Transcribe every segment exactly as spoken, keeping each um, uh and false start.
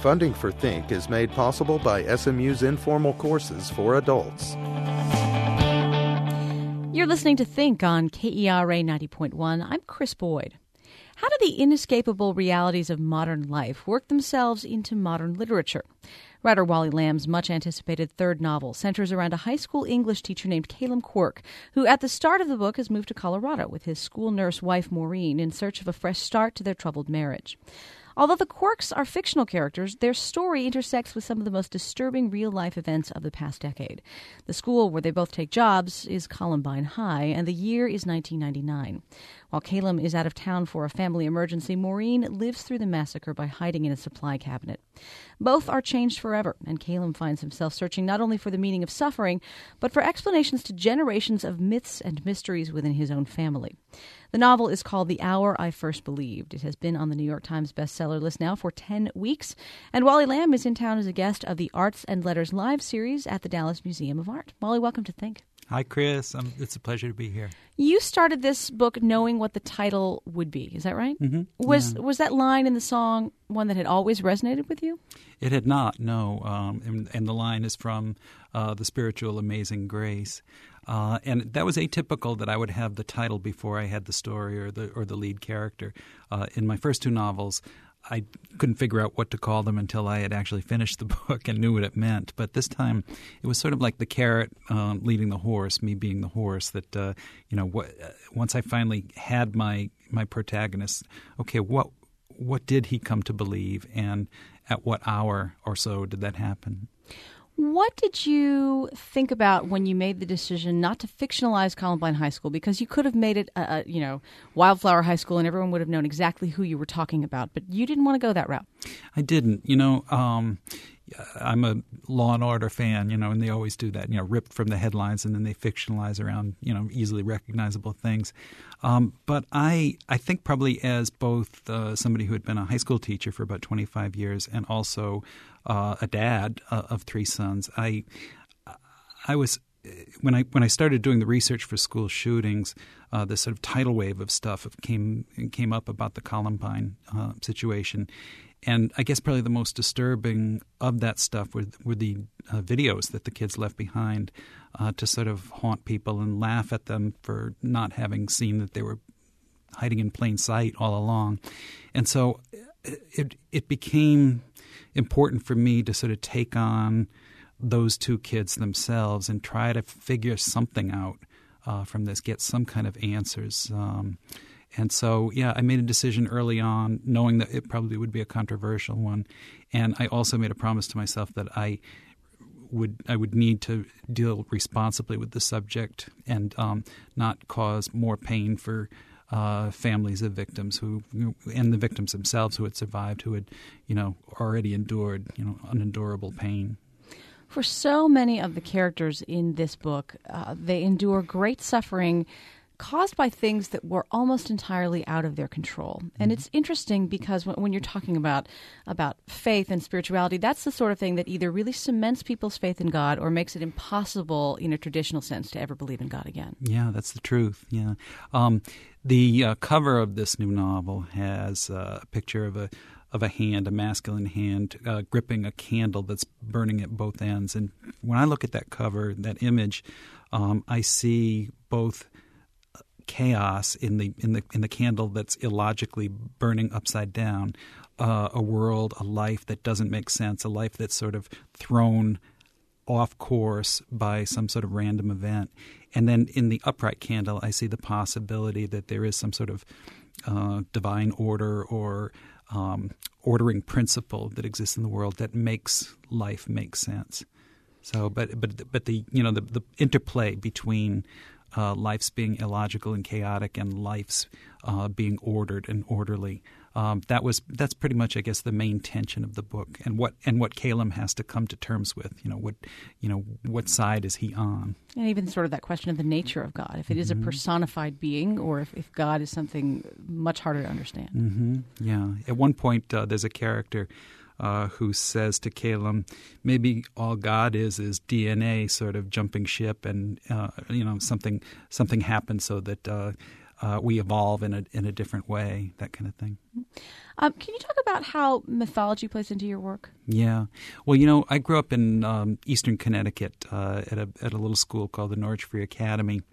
Funding for Think is made possible by S M U's informal courses for adults. You're listening to Think on K E R A ninety point one. I'm Chris Boyd. How do the inescapable realities of modern life work themselves into modern literature? Writer Wally Lamb's much-anticipated third novel centers around a high school English teacher named Calum Quirk, who at the start of the book has moved to Colorado with his school nurse wife Maureen in search of a fresh start to their troubled marriage. Although the Quirks are fictional characters, their story intersects with some of the most disturbing real-life events of the past decade. The school where they both take jobs is Columbine High, and the year is nineteen ninety-nine. While Calum is out of town for a family emergency, Maureen lives through the massacre by hiding in a supply cabinet. Both are changed forever, and Calum finds himself searching not only for the meaning of suffering, but for explanations to generations of myths and mysteries within his own family. The novel is called The Hour I First Believed. It has been on the New York Times bestseller list now for ten weeks, and Wally Lamb is in town as a guest of the Arts and Letters Live series at the Dallas Museum of Art. Wally, welcome to Think. Hi, Chris. Um, it's a pleasure to be here. You started this book knowing what the title would be. Is that right? Mm-hmm. Was yeah. was that line in the song one that had always resonated with you? It had not, no. Um, and, and the line is from uh, The Spiritual Amazing Grace. Uh, and that was atypical that I would have the title before I had the story or the or the lead character. Uh, in my first two novels, I couldn't figure out what to call them until I had actually finished the book and knew what it meant. But this time, it was sort of like the carrot um, leading the horse, me being the horse. That uh, you know, what, uh, once I finally had my my protagonist, okay, what what did he come to believe, and at what hour or so did that happen? What did you think about when you made the decision not to fictionalize Columbine High School? Because you could have made it, uh, you know, Wildflower High School, and everyone would have known exactly who you were talking about. But you didn't want to go that route. I didn't. You know, um, I'm a Law and Order fan, you know, and they always do that, you know, ripped from the headlines, and then they fictionalize around, you know, easily recognizable things. Um, but I, I think probably as both uh, somebody who had been a high school teacher for about twenty-five years and also uh, a dad uh, of three sons, I, I was when I when I started doing the research for school shootings, uh, this sort of tidal wave of stuff came came up about the Columbine uh, situation. And I guess probably the most disturbing of that stuff were, were the uh, videos that the kids left behind uh, to sort of haunt people and laugh at them for not having seen that they were hiding in plain sight all along. And so it it became important for me to sort of take on those two kids themselves and try to figure something out uh, from this, get some kind of answers. Um And so, yeah, I made a decision early on, knowing that it probably would be a controversial one. And I also made a promise to myself that I would I would need to deal responsibly with the subject and um, not cause more pain for uh, families of victims who and the victims themselves who had survived, who had, you know, already endured, you know, unendurable pain. For so many of the characters in this book, uh, they endure great suffering caused by things that were almost entirely out of their control. And it's interesting because when, when you're talking about about faith and spirituality, that's the sort of thing that either really cements people's faith in God or makes it impossible in a traditional sense to ever believe in God again. Yeah, that's the truth. Yeah. Um, the uh, cover of this new novel has uh, a picture of a of a hand, a masculine hand, uh, gripping a candle that's burning at both ends. And when I look at that cover, that image, um, I see both chaos in the in the in the candle that's illogically burning upside down, uh, a world, a life that doesn't make sense, a life that's sort of thrown off course by some sort of random event. And then in the upright candle, I see the possibility that there is some sort of uh, divine order or um, ordering principle that exists in the world that makes life make sense. So, but but but the you know the the interplay between Uh, life's being illogical and chaotic, and life's uh, being ordered and orderly. Um, that was that's pretty much, I guess, the main tension of the book, and what and what Calum has to come to terms with. You know what you know what side is he on? And even sort of that question of the nature of God, if it is a personified being, or if, if God is something much harder to understand. Mm-hmm. Yeah. At one point, uh, there's a character Uh, who says to Calum, maybe all God is is D N A sort of jumping ship, and uh, you know something something happened so that uh, uh, we evolve in a in a different way, that kind of thing. Um, can you talk about how mythology plays into your work? Yeah. Well, you know, I grew up in um, eastern Connecticut uh, at a at a little school called the Norwich Free Academy.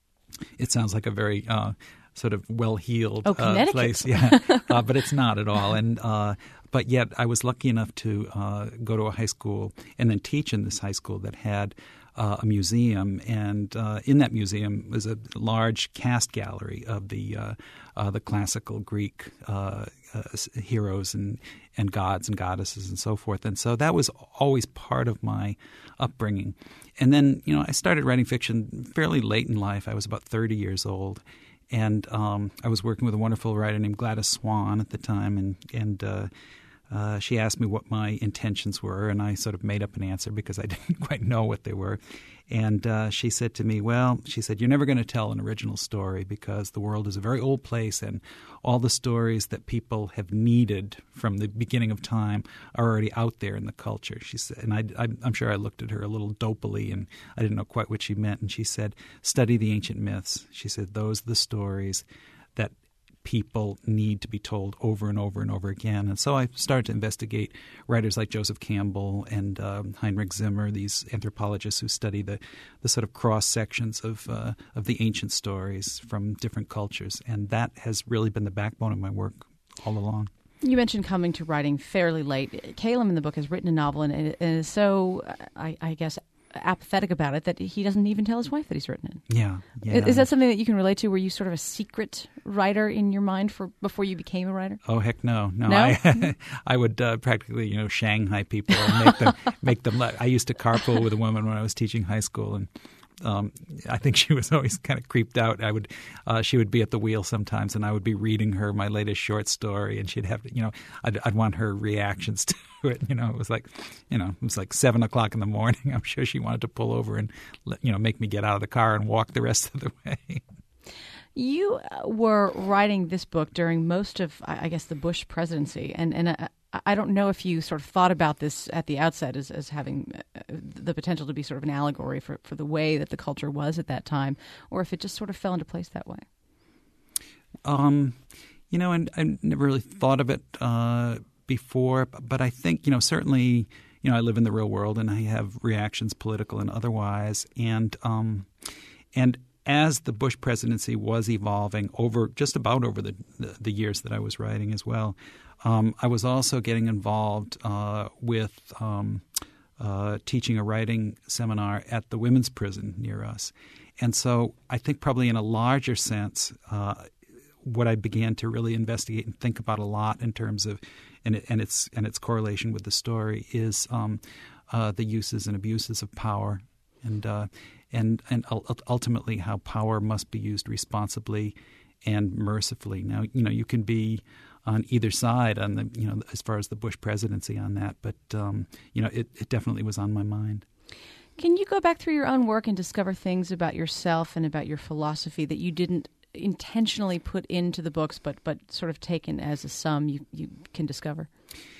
It sounds like a very uh, sort of well-heeled oh, uh, place, yeah, uh, but it's not at all. And uh, but yet, I was lucky enough to uh, go to a high school and then teach in this high school that had uh, a museum, and uh, in that museum was a large cast gallery of the uh, uh, the classical Greek uh, uh, heroes and and gods and goddesses and so forth. And so that was always part of my upbringing. And then, you know, I started writing fiction fairly late in life. I was about thirty years old. And um, I was working with a wonderful writer named Gladys Swan at the time, and and uh, uh, she asked me what my intentions were, and I sort of made up an answer because I didn't quite know what they were. And uh, she said to me, well, she said, you're never going to tell an original story because the world is a very old place, and all the stories that people have needed from the beginning of time are already out there in the culture. She said, and I, I, I'm sure I looked at her a little dopily, and I didn't know quite what she meant. And she said, study the ancient myths. She said, those are the stories that people need to be told over and over and over again. And so I started to investigate writers like Joseph Campbell and uh, Heinrich Zimmer, these anthropologists who study the, the sort of cross sections of uh, of the ancient stories from different cultures. And that has really been the backbone of my work all along. You mentioned coming to writing fairly late. Calum in the book has written a novel and, and is so, I, I guess, apathetic about it that he doesn't even tell his wife that he's written it. Yeah, yeah. Is that something that you can relate to? Were you sort of a secret writer in your mind for before you became a writer? Oh heck no, no. no? I I would uh, practically you know Shanghai people and make them make them. I used to carpool with a woman when I was teaching high school, and Um, I think she was always kind of creeped out. I would, uh, she would be at the wheel sometimes, and I would be reading her my latest short story, and she'd have to, you know, I'd, I'd want her reactions to it. You know, it was like, you know, it was like seven o'clock in the morning. I'm sure she wanted to pull over and, let, you know, make me get out of the car and walk the rest of the way. You were writing this book during most of, I guess, the Bush presidency, and and. Uh, I don't know if you sort of thought about this at the outset as, as having the potential to be sort of an allegory for, for the way that the culture was at that time, or if it just sort of fell into place that way. Um, you know, and I never really thought of it uh, before, but I think, you know, certainly, you know, I live in the real world and I have reactions, political and otherwise, and um, and as the Bush presidency was evolving over just about over the the, the years that I was writing as well. Um, I was also getting involved uh, with um, uh, teaching a writing seminar at the women's prison near us. And so I think probably in a larger sense, uh, what I began to really investigate and think about a lot in terms of and, it, and its and its correlation with the story is um, uh, the uses and abuses of power, and uh, and and ultimately how power must be used responsibly and mercifully. Now, you know, you can be on either side on the, you know, as far as the Bush presidency on that. But, um, you know, it, it definitely was on my mind. Can you go back through your own work and discover things about yourself and about your philosophy that you didn't intentionally put into the books, but but sort of taken as a sum you, you can discover?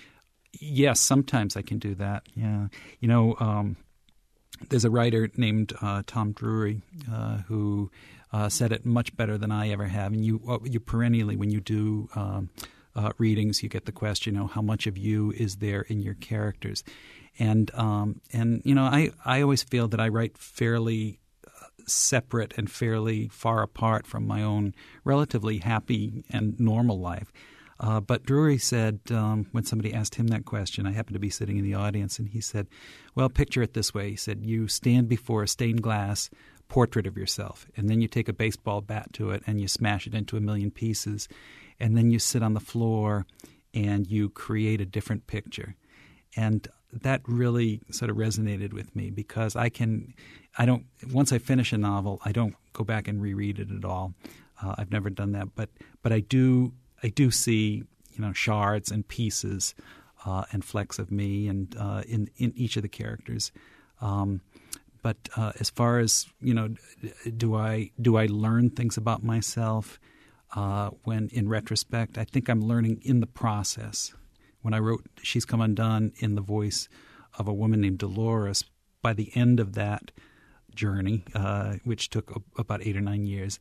Yes, sometimes I can do that, yeah. You know, um, there's a writer named uh, Tom Drury uh, who uh, said it much better than I ever have. And you, you perennially, when you do um, uh, readings, you get the question, you know, how much of you is there in your characters? And um, and you know, I, I always feel that I write fairly separate and fairly far apart from my own relatively happy and normal life. Uh, but Drury said, um, when somebody asked him that question, I happened to be sitting in the audience, and he said, well, picture it this way. He said, you stand before a stained glass portrait of yourself, and then you take a baseball bat to it and you smash it into a million pieces, and then you sit on the floor and you create a different picture. And that really sort of resonated with me because I can, I don't, once I finish a novel, I don't go back and reread it at all. Uh, I've never done that, but but I do. I do see, you know, shards and pieces uh, and flecks of me and uh, in in each of the characters. Um, but uh, as far as, you know, do I do I learn things about myself uh, when in retrospect? I think I'm learning in the process. When I wrote She's Come Undone in the voice of a woman named Dolores, by the end of that journey, uh, which took about eight or nine years,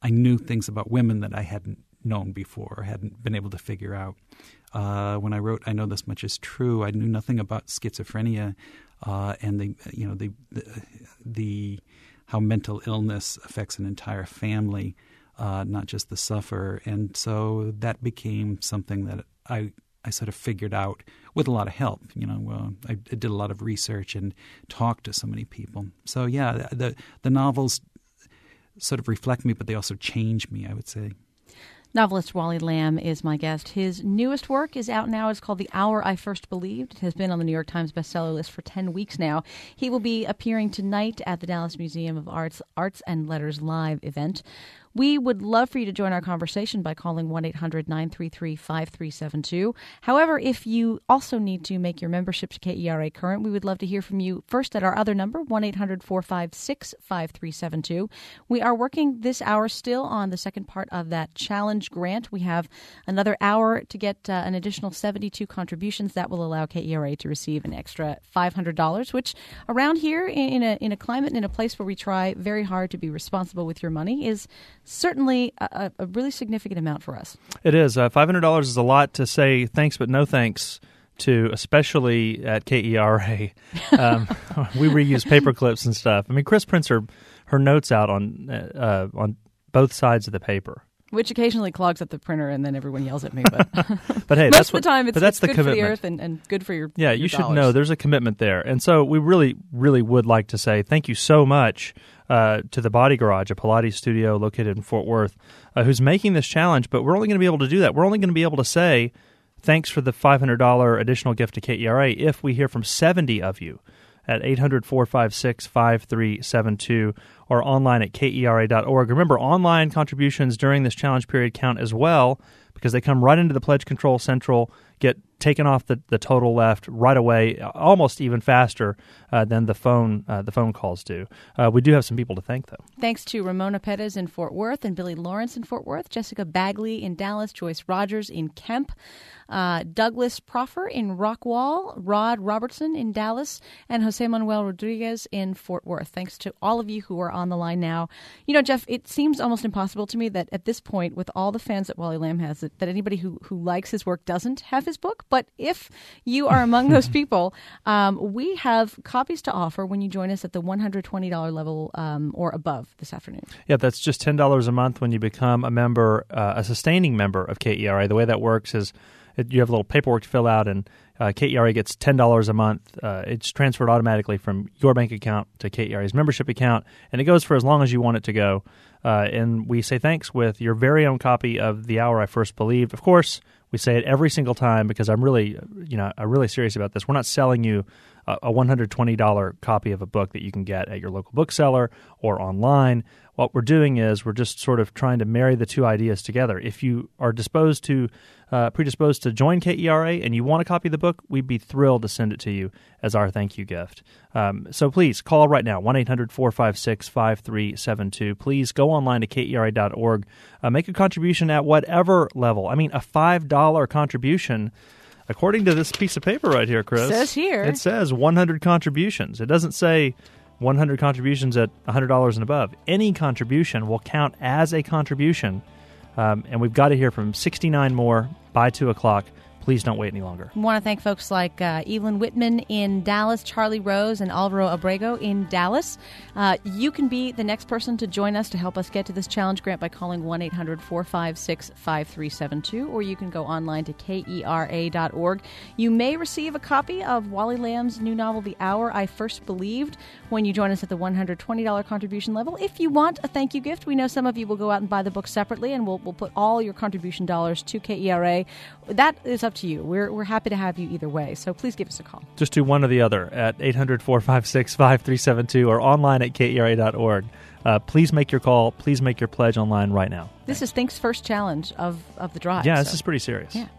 I knew things about women that I hadn't known before or hadn't been able to figure out. Uh, when I wrote I Know This Much Is True, I knew nothing about schizophrenia uh, and the you know the, the the how mental illness affects an entire family, uh, not just the sufferer. And so that became something that I I sort of figured out with a lot of help. You know, uh, I, I did a lot of research and talked to so many people. So yeah, the the novels sort of reflect me, but they also change me, I would say. Novelist Wally Lamb is my guest. His newest work is out now. It's called The Hour I First Believed. It has been on the New York Times bestseller list for ten weeks now. He will be appearing tonight at the Dallas Museum of Arts Arts and Letters Live event. We would love for you to join our conversation by calling one eight hundred nine three three five three seven two. However, if you also need to make your membership to K E R A current, we would love to hear from you first at our other number, one eight hundred four five six five three seven two. We are working this hour still on the second part of that challenge grant. We have another hour to get uh, an additional seventy-two contributions. That will allow K E R A to receive an extra five hundred dollars, which around here in a, in a climate and in a place where we try very hard to be responsible with your money is certainly a, a really significant amount for us. It is. Uh, five hundred dollars is a lot to say thanks but no thanks to, especially at K E R A. Um, we reuse paper clips and stuff. I mean, Chris prints her, her notes out on uh, on both sides of the paper. Which occasionally clogs up the printer, and then everyone yells at me. But, but hey, most that's of what, the time, it's, but that's it's the good commitment. for the earth and, and good for your Yeah, your you should dollars. know there's a commitment there. And so we really, really would like to say thank you so much uh, to the Body Garage, a Pilates studio located in Fort Worth, uh, who's making this challenge. But we're only going to be able to do that. We're only going to be able to say thanks for the five hundred dollars additional gift to K E R A if we hear from seventy of you at eight hundred four five six five three seven two or online at K E R A dot org. Remember, online contributions during this challenge period count as well because they come right into the Pledge Control Central, get taken off the, the total left right away, almost even faster uh, than the phone uh, the phone calls do. Uh, we do have some people to thank, though. Thanks to Ramona Perez in Fort Worth and Billy Lawrence in Fort Worth, Jessica Bagley in Dallas, Joyce Rogers in Kemp, uh, Douglas Proffer in Rockwall, Rod Robertson in Dallas, and Jose Manuel Rodriguez in Fort Worth. Thanks to all of you who are on the line now. You know, Jeff, it seems almost impossible to me that at this point, with all the fans that Wally Lamb has, that, that anybody who, who likes his work doesn't have his book. But if you are among those people, um, we have copies to offer when you join us at the one hundred twenty dollars level um, or above this afternoon. Yeah, that's just ten dollars a month when you become a member, uh, a sustaining member of K E R A. The way that works is it, you have a little paperwork to fill out, and uh, K E R A gets ten dollars a month. Uh, it's transferred automatically from your bank account to K E R A's membership account, and it goes for as long as you want it to go. Uh, and we say thanks with your very own copy of The Hour I First Believed. Of course, we say it every single time because I'm really, you know, I'm really serious about this. We're not selling you a, a one hundred twenty dollars copy of a book that you can get at your local bookseller or online. What we're doing is we're just sort of trying to marry the two ideas together. If you are disposed to, uh, predisposed to join K E R A and you want a copy of the book, we'd be thrilled to send it to you as our thank you gift. Um, so please call right now, one eight hundred four five six five three seven two. Please go online to K E R A dot org. Uh, make a contribution at whatever level. I mean, a five dollars contribution, according to this piece of paper right here, Chris. It says here. It says one hundred contributions. It doesn't say one hundred contributions at one hundred dollars and above. Any contribution will count as a contribution. Um, and we've got to hear from sixty-nine more by two o'clock. Please don't wait any longer. I want to thank folks like uh, Evelyn Whitman in Dallas, Charlie Rose, and Alvaro Abrego in Dallas. Uh, you can be the next person to join us to help us get to this challenge grant by calling one eight hundred four five six five three seven two, or you can go online to K E R A dot org. You may receive a copy of Wally Lamb's new novel, The Hour I First Believed, when you join us at the one hundred twenty dollars contribution level. If you want a thank you gift, we know some of you will go out and buy the book separately, and we'll, we'll put all your contribution dollars to K E R A. That is up to you. We're we're happy to have you either way, so please give us a call. Just do one or the other at eight hundred four five six five three seven two or online at K E R A dot org. Uh, please make your call. Please make your pledge online right now. This Thanks. is Think's first challenge of, of the drive. Yeah, so. this is pretty serious. Yeah.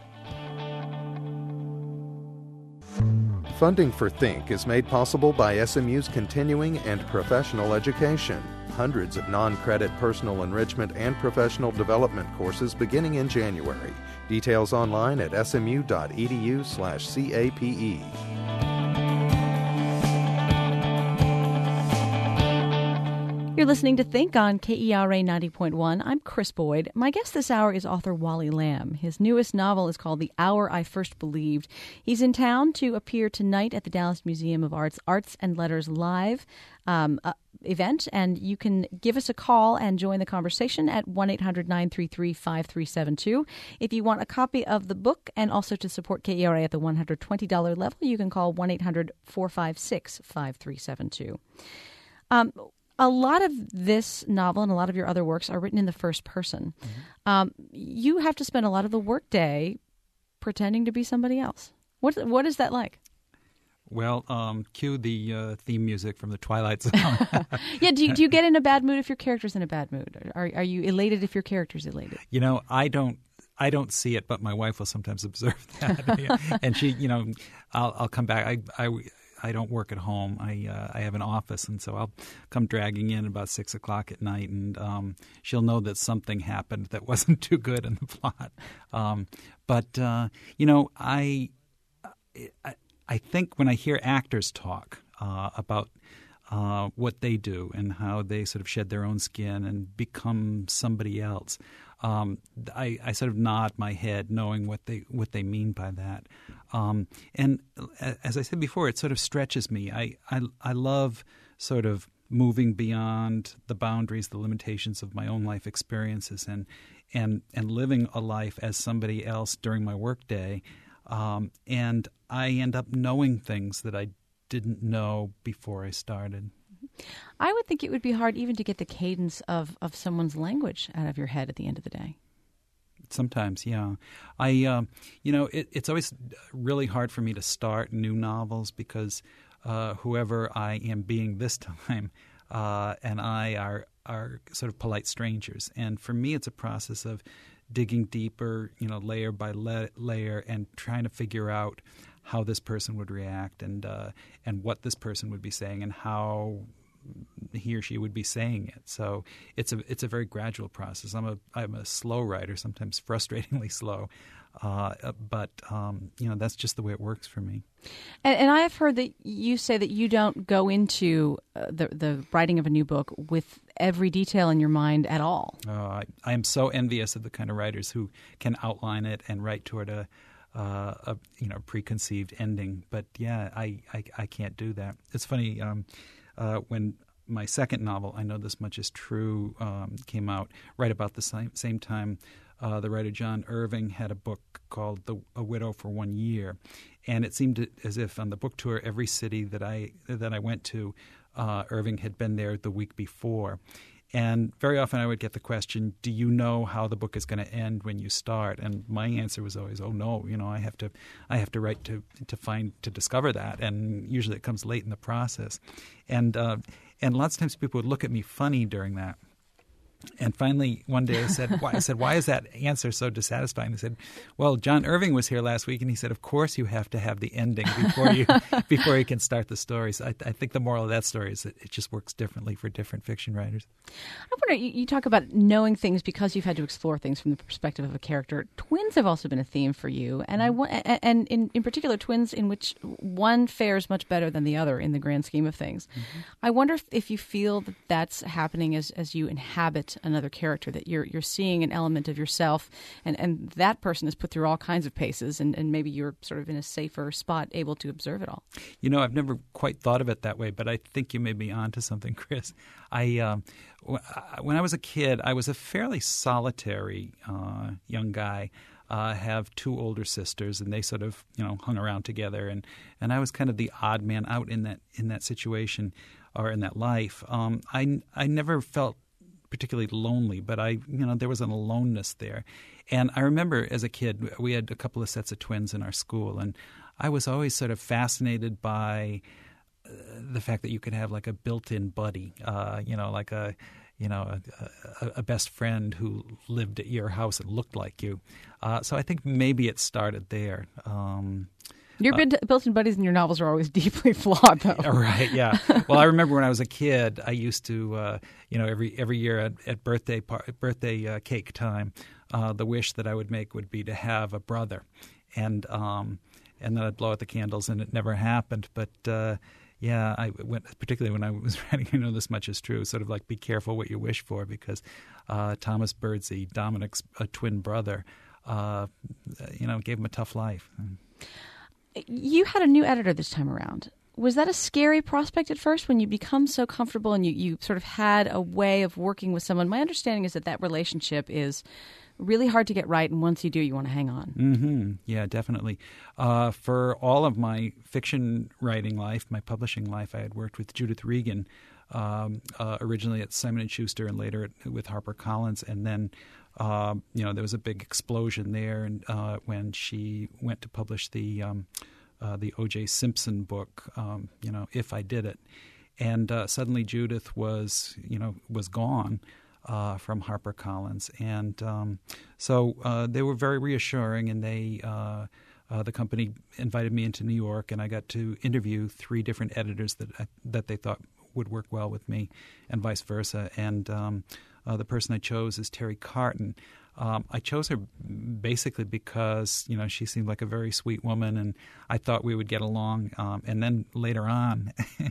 Funding for Think is made possible by S M U's continuing and professional education. Hundreds of non-credit personal enrichment and professional development courses beginning in January. Details online at smu.edu slash CAPE. You're listening to Think on K E R A ninety point one. I'm Chris Boyd. My guest this hour is author Wally Lamb. His newest novel is called The Hour I First Believed. He's in town to appear tonight at the Dallas Museum of Art's Arts and Letters Live um, uh, event, and you can give us a call and join the conversation at one eight hundred nine three three five three seven two. If you want a copy of the book and also to support K E R A at the one hundred twenty dollars level, you can call one eight hundred four five six five three seven two. Um, a lot of this novel and a lot of your other works are written in the first person. Mm-hmm. Um, you have to spend a lot of the workday pretending to be somebody else. What what is that like? Well, um, cue the uh, theme music from the Twilight Zone. yeah, do you, do you get in a bad mood if your character's in a bad mood? Are are you elated if your character's elated? You know, I don't. I don't see it, but my wife will sometimes observe that, and she, you know, I'll I'll come back. I I. I don't work at home. I uh, I have an office, and so I'll come dragging in about six o'clock at night, and um, she'll know that something happened that wasn't too good in the plot. Um, but uh, you know, I, I I think when I hear actors talk uh, about uh, what they do and how they sort of shed their own skin and become somebody else, um, I, I sort of nod my head, knowing what they what they mean by that. Um, and as I said before, it sort of stretches me. I, I, I love sort of moving beyond the boundaries, the limitations of my own life experiences, and and and living a life as somebody else during my workday. Um, and I end up knowing things that I didn't know before I started. I would think it would be hard even to get the cadence of, of someone's language out of your head at the end of the day. Sometimes, yeah. I, uh, you know, it, it's always really hard for me to start new novels because uh, whoever I am being this time uh, and I are are sort of polite strangers. And for me, it's a process of digging deeper, you know, layer by la- layer, and trying to figure out how this person would react and uh, and what this person would be saying and how he or she would be saying it. So it's a it's a very gradual process. I'm a I'm a slow writer, sometimes frustratingly slow, uh, but um, you know that's just the way it works for me. And, and I have heard that you say that you don't go into uh, the the writing of a new book with every detail in your mind at all. Uh, I, I am so envious of the kind of writers who can outline it and write toward a Uh, a you know preconceived ending, but yeah, I, I, I can't do that. It's funny um, uh, when my second novel, I Know This Much Is True, um, came out right about the same same time. Uh, the writer John Irving had a book called The, A Widow for One Year, and it seemed as if on the book tour, every city that I that I went to, uh, Irving had been there the week before. And very often I would get the question, do you know how the book is going to end when you start? And my answer was always, oh, no, you know, I have to I have to write to to find, to discover that. And usually it comes late in the process. And, uh, and lots of times people would look at me funny during that. And finally, one day I said, why, I said, why is that answer so dissatisfying? They said, well, John Irving was here last week, and he said, of course you have to have the ending before you before you can start the story. So I, I think the moral of that story is that it just works differently for different fiction writers. I wonder, you, you talk about knowing things because you've had to explore things from the perspective of a character. Twins have also been a theme for you, and I want, and in, in particular, twins in which one fares much better than the other in the grand scheme of things. Mm-hmm. I wonder if, if you feel that that's happening as, as you inhabit another character, that you're you're seeing an element of yourself, and, and that person is put through all kinds of paces, and, and maybe you're sort of in a safer spot able to observe it all. You know, I've never quite thought of it that way, but I think you may be onto something, Chris. I um, w- when I was a kid, I was a fairly solitary uh, young guy. I uh, have two older sisters, and they sort of, you know, hung around together, and, and I was kind of the odd man out in that in that situation or in that life. Um, I I never felt particularly lonely, but I, you know, there was an aloneness there. And I remember as a kid, we had a couple of sets of twins in our school, and I was always sort of fascinated by uh, the fact that you could have like a built-in buddy, uh, you know, like a, you know, a, a, a best friend who lived at your house and looked like you. Uh, so I think maybe it started there. Um, Your uh, built-in buddies in your novels are always deeply flawed, though. Right, yeah. Well, I remember when I was a kid, I used to, uh, you know, every every year at, at birthday par- birthday uh, cake time, uh, the wish that I would make would be to have a brother, and um, and then I'd blow out the candles, and it never happened. But uh, Yeah, I went, particularly when I was writing, I know this much is true, sort of like be careful what you wish for, because uh, Thomas Birdsey, Dominic's uh, twin brother, uh, you know, gave him a tough life. You had a new editor this time around. Was that a scary prospect at first when you become so comfortable and you, you sort of had a way of working with someone? My understanding is that that relationship is really hard to get right, and once you do, you want to hang on. Mm-hmm. Yeah, definitely. Uh, for all of my fiction writing life, my publishing life, I had worked with Judith Regan, um, uh, originally at Simon and Schuster and later at, with HarperCollins, and then uh, you know there was a big explosion there, and uh, when she went to publish the um, uh, the O J Simpson book, um, you know, If I Did It, and uh, suddenly Judith was you know was gone. Uh, from HarperCollins, and um, so uh, they were very reassuring, and they uh, uh, the company invited me into New York, and I got to interview three different editors that I, that they thought would work well with me, and vice versa. And um, uh, the person I chose is Terry Carton. Um, I chose her basically because you know she seemed like a very sweet woman, and I thought we would get along. Um, and then later on,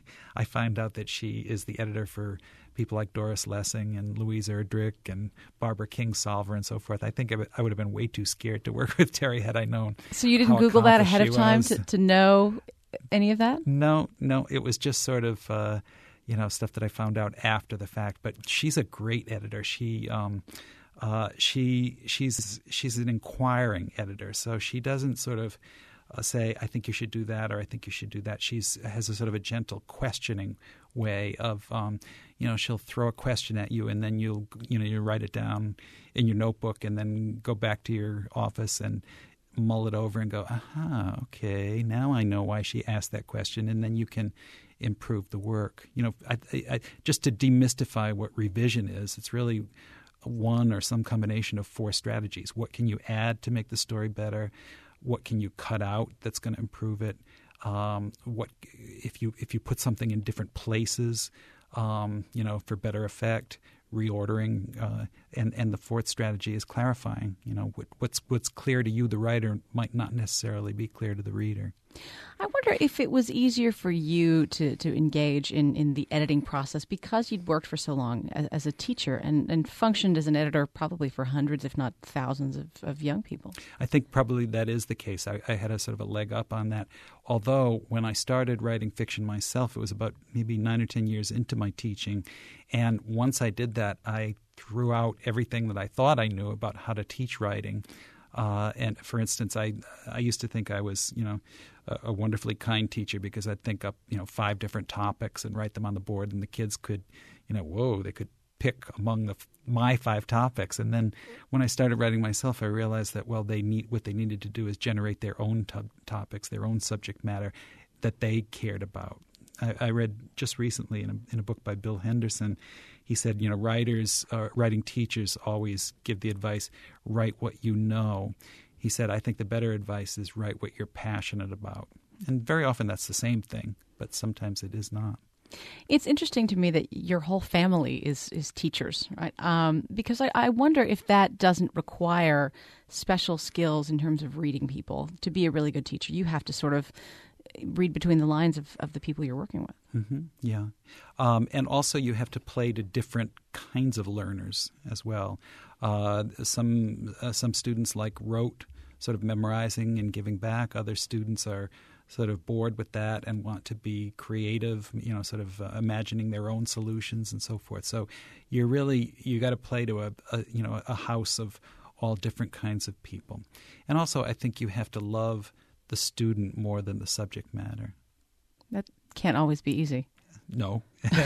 I find out that she is the editor for people like Doris Lessing and Louise Erdrich and Barbara Kingsolver and so forth. I think I would have been way too scared to work with Terry had I known. So you didn't Google that ahead of time to, to know any of that? No, no. It was just sort of uh, you know stuff that I found out after the fact. But she's a great editor. She. Um, Uh, she she's she's an inquiring editor, so she doesn't sort of uh, say, "I think you should do that," or "I think you should do that." She's has a sort of a gentle questioning way of, um, you know, she'll throw a question at you, and then you'll you know you write it down in your notebook, and then go back to your office and mull it over and go, "Aha, okay, now I know why she asked that question," and then you can improve the work. You know, I, I, just to demystify what revision is, it's really one or some combination of four strategies. What can you add to make the story better? What can you cut out that's going to improve it? Um, what if you if you put something in different places, um, you know, for better effect? Reordering, uh, and and the fourth strategy is clarifying. You know, what, what's what's clear to you, the writer, might not necessarily be clear to the reader. I wonder if it was easier for you to, to engage in, in the editing process because you'd worked for so long as, as a teacher and, and functioned as an editor probably for hundreds, if not thousands, of, of young people. I think probably that is the case. I, I had a sort of a leg up on that. Although when I started writing fiction myself, it was about maybe nine or ten years into my teaching. And once I did that, I threw out everything that I thought I knew about how to teach writing. Uh, and for instance, I I used to think I was, you know, a, a wonderfully kind teacher because I'd think up, you know, five different topics and write them on the board, and the kids could, you know, whoa, they could pick among the my five topics. And then when I started writing myself, I realized that, well, they need what they needed to do is generate their own to- topics, their own subject matter that they cared about. I, I read just recently in a, in a book by Bill Henderson, he said, you know, writers, uh, writing teachers always give the advice, write what you know. He said, I think the better advice is write what you're passionate about. And very often that's the same thing, but sometimes it is not. It's interesting to me that your whole family is is teachers, right? Um, because I, I wonder if that doesn't require special skills in terms of reading people. To be a really good teacher, you have to sort of read between the lines of, of the people you're working with. Mm-hmm. Yeah. Um, and also you have to play to different kinds of learners as well. Uh, some uh, some students like rote, sort of memorizing and giving back. Other students are sort of bored with that and want to be creative, you know, sort of uh, imagining their own solutions and so forth. So you're really, you got to play to a, a, you know, a house of all different kinds of people. And also I think you have to love the student more than the subject matter. That can't always be easy. No.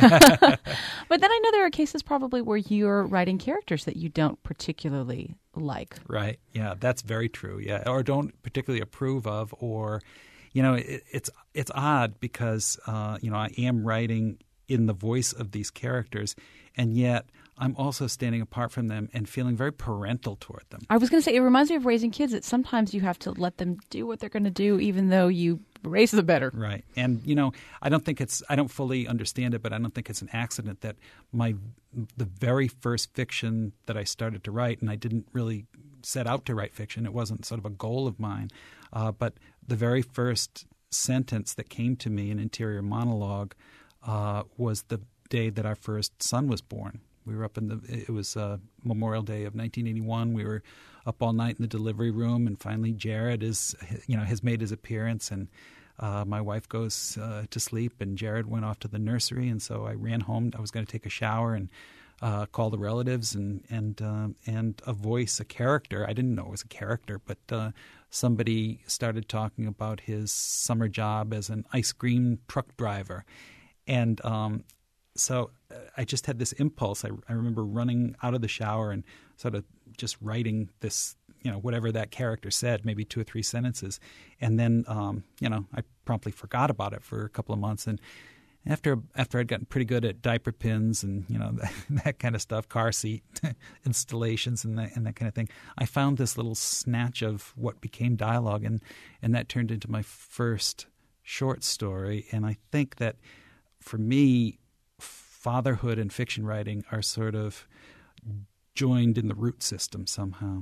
But then I know there are cases probably where you're writing characters that you don't particularly like. Right. Yeah, that's very true. Yeah, or don't particularly approve of, or, you know, it, it's it's odd because, uh, you know, I am writing in the voice of these characters, and yet I'm also standing apart from them and feeling very parental toward them. I was going to say, it reminds me of raising kids that sometimes you have to let them do what they're going to do, even though you raise them better. Right. And, you know, I don't think it's, I don't fully understand it, but I don't think it's an accident that my, the very first fiction that I started to write, and I didn't really set out to write fiction, it wasn't sort of a goal of mine, uh, but the very first sentence that came to me, an interior monologue, uh, was the day that our first son was born. We were up in the, it was uh, Memorial Day of nineteen eighty-one. We were up all night in the delivery room, and finally Jared is, you know, has made his appearance, and uh, my wife goes uh, to sleep, and Jared went off to the nursery, and so I ran home. I was going to take a shower and uh, call the relatives, and and uh, and a voice, a character. I didn't know it was a character, but uh, somebody started talking about his summer job as an ice cream truck driver, and um, so I just had this impulse. I, I remember running out of the shower and sort of just writing this, you know, whatever that character said, maybe two or three sentences. And then, um, you know, I promptly forgot about it for a couple of months. And after after I'd gotten pretty good at diaper pins and, you know, that, that kind of stuff, car seat installations and that, and that kind of thing, I found this little snatch of what became dialogue. And, and that turned into my first short story. And I think that for me, fatherhood and fiction writing are sort of joined in the root system somehow.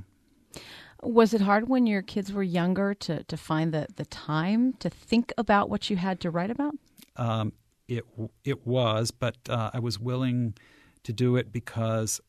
Was it hard when your kids were younger to, to find the, the time to think about what you had to write about? Um, it it was, but uh, I was willing to do it because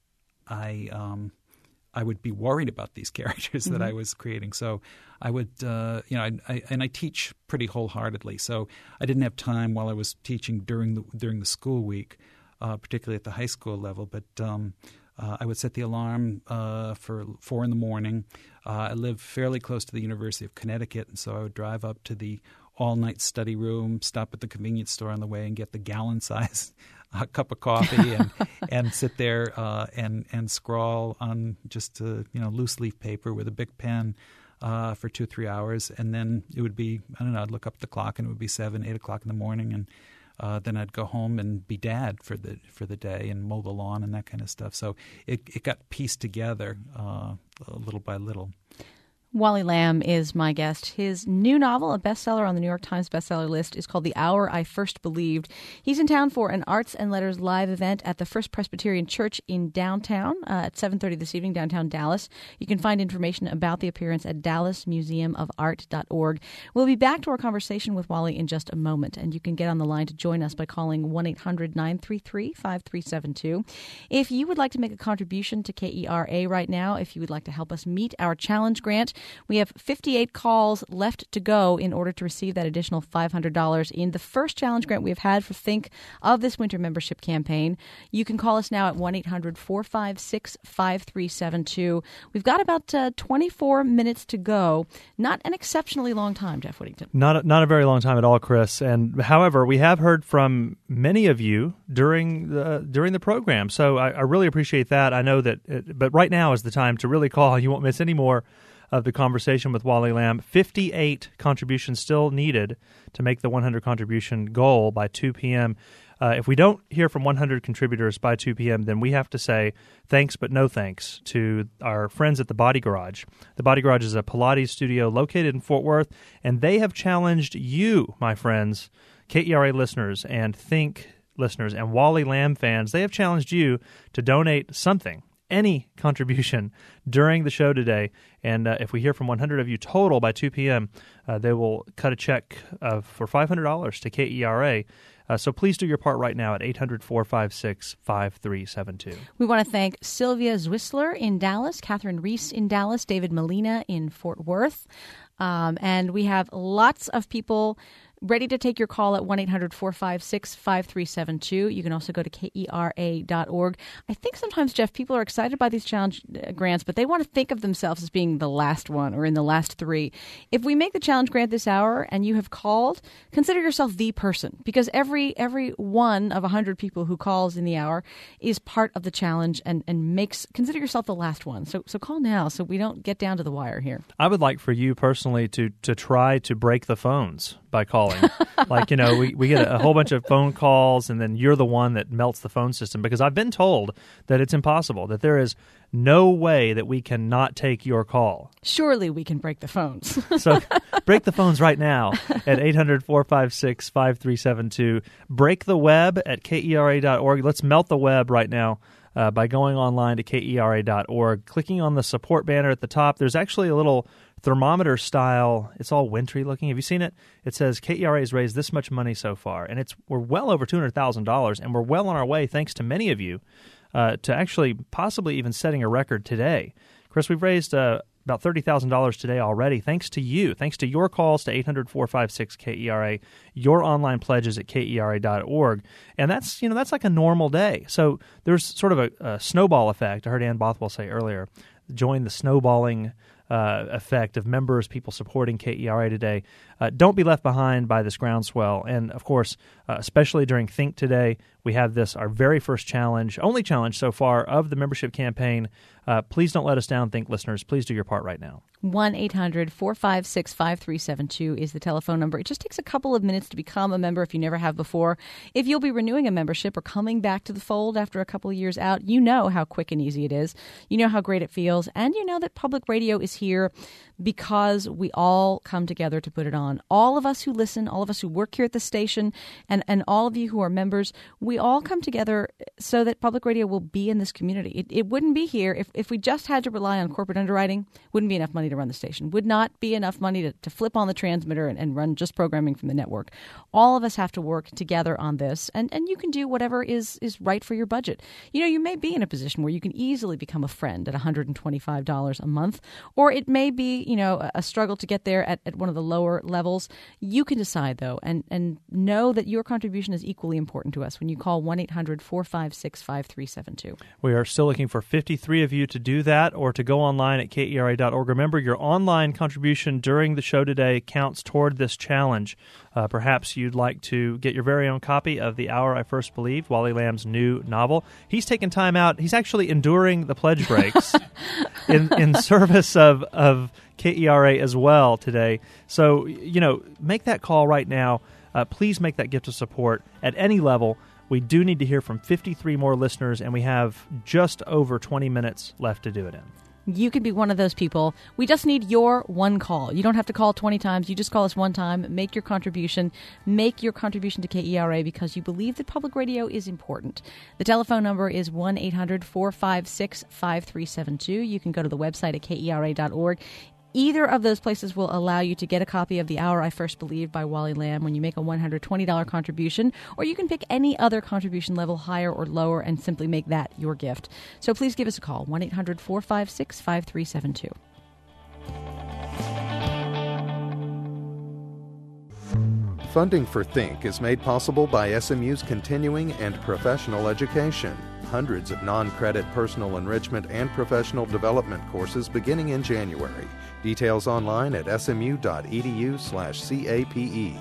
I um, I would be worried about these characters that mm-hmm. I was creating. So I would, uh, you know, I, I, and I teach pretty wholeheartedly. So I didn't have time while I was teaching during the during the school week, uh, particularly at the high school level. But um, uh, I would set the alarm uh, for four in the morning. Uh, I live fairly close to the University of Connecticut, and so I would drive up to the all-night study room, stop at the convenience store on the way, and get the gallon-size uh, cup of coffee, and and sit there uh, and and scrawl on just uh, you know loose leaf paper with a big pen uh, for two or three hours, and then it would be I don't know I'd look up the clock and it would be seven, eight o'clock in the morning, and uh, then I'd go home and be dad for the for the day and mow the lawn and that kind of stuff. So it it got pieced together uh, little by little. Wally Lamb is my guest. His new novel, a bestseller on the New York Times bestseller list, is called The Hour I First Believed. He's in town for an Arts and Letters live event at the First Presbyterian Church in downtown uh, at seven thirty this evening, downtown Dallas. You can find information about the appearance at dallas museum of art dot org. We'll be back to our conversation with Wally in just a moment, and you can get on the line to join us by calling one eight hundred nine three three five three seven two. If you would like to make a contribution to K E R A right now, if you would like to help us meet our challenge grant, we have fifty-eight calls left to go in order to receive that additional five hundred dollars in the first challenge grant we have had for Think of this winter membership campaign. You can call us now at one eight hundred four five six five three seven two. We've got about uh, twenty-four minutes to go. Not an exceptionally long time, Jeff Whittington. Not a, not a very long time at all, Chris. And however, we have heard from many of you during the during the program, so I, I really appreciate that. I know that, it, but right now is the time to really call. You won't miss any more of the conversation with Wally Lamb. fifty-eight contributions still needed to make the one hundred contribution goal by two p.m. Uh, if we don't hear from one hundred contributors by two p.m., then we have to say thanks but no thanks to our friends at the Body Garage. The Body Garage is a Pilates studio located in Fort Worth, and they have challenged you, my friends, K E R A listeners and Think listeners and Wally Lamb fans. They have challenged you to donate something, any contribution during the show today. And uh, if we hear from one hundred of you total by two p.m., uh, they will cut a check uh, for five hundred dollars to K E R A. Uh, so please do your part right now at eight hundred four five six five three seven two. We want to thank Sylvia Zwisler in Dallas, Catherine Reese in Dallas, David Molina in Fort Worth. Um, and we have lots of people ready to take your call at one eight hundred four five six five three seven two. You can also go to K E R A dot org. I think sometimes, Jeff, people are excited by these challenge grants, but they want to think of themselves as being the last one or in the last three. If we make the challenge grant this hour and you have called, consider yourself the person, because every every one of one hundred people who calls in the hour is part of the challenge and, and makes consider yourself the last one. So so call now so we don't get down to the wire here. I would like for you personally to, to try to break the phones by calling. Like, you know, we, we get a, a whole bunch of phone calls, and then you're the one that melts the phone system, because I've been told that it's impossible, that there is no way that we cannot take your call. Surely we can break the phones. So break the phones right now at eight hundred four five six five three seven two. Break the web at K E R A dot org. Let's melt the web right now uh, by going online to K E R A dot org, clicking on the support banner at the top. There's actually a little thermometer style. It's all wintry looking. Have you seen it? It says K E R A has raised this much money so far, and it's we're well over two hundred thousand dollars, and we're well on our way, thanks to many of you, uh, to actually possibly even setting a record today. Chris, we've raised uh, about thirty thousand dollars today already, thanks to you, thanks to your calls to eight hundred, four five six, K E R A, your online pledges at K E R A dot org, and that's you know that's like a normal day. So there's sort of a, a snowball effect. I heard Ann Bothwell say earlier, join the snowballing uh, effect of members, people supporting K E R A today. Uh, don't be left behind by this groundswell, and of course, uh, especially during Think Today, we have this, our very first challenge, only challenge so far of the membership campaign. Uh, please don't let us down, Think listeners. Please do your part right now. one eight hundred, four five six, five three seven two is the telephone number. It just takes a couple of minutes to become a member if you never have before. If you'll be renewing a membership or coming back to the fold after a couple of years out, you know how quick and easy it is. You know how great it feels. And you know that public radio is here because we all come together to put it on. All of us who listen, all of us who work here at the station, and, and all of you who are members, we all come together so that public radio will be in this community. It, it wouldn't be here if, if we just had to rely on corporate underwriting. Wouldn't be enough money to run the station. Would not be enough money to, to flip on the transmitter and, and run just programming from the network. All of us have to work together on this, and, and you can do whatever is, is right for your budget. You know, you may be in a position where you can easily become a friend at one hundred twenty-five dollars a month, or it may be, you know, a, a struggle to get there at, at one of the lower levels. You can decide, though, and, and know that your contribution is equally important to us when you call one eight hundred, four five six, five three seven two. We are still looking for fifty-three of you to do that or to go online at K E R A dot org. Remember, your online contribution during the show today counts toward this challenge. Uh, perhaps you'd like to get your very own copy of The Hour I First Believed, Wally Lamb's new novel. He's taken time out. He's actually enduring the pledge breaks in, in service of, of K E R A as well today. So, you know, make that call right now. Uh, please make that gift of support at any level. We do need to hear from fifty-three more listeners, and we have just over twenty minutes left to do it in. You can be one of those people. We just need your one call. You don't have to call twenty times. You just call us one time. Make your contribution. Make your contribution to K E R A because you believe that public radio is important. The telephone number is one eight hundred, four five six, five three seven two. You can go to the website at K E R A dot org. Either of those places will allow you to get a copy of The Hour I First Believed by Wally Lamb when you make a one hundred twenty dollars contribution, or you can pick any other contribution level, higher or lower, and simply make that your gift. So please give us a call, one eight hundred, four five six, five three seven two. Funding for Think is made possible by S M U's continuing and professional education. Hundreds of non-credit personal enrichment and professional development courses beginning in January. Details online at s m u dot e d u slash C A P E.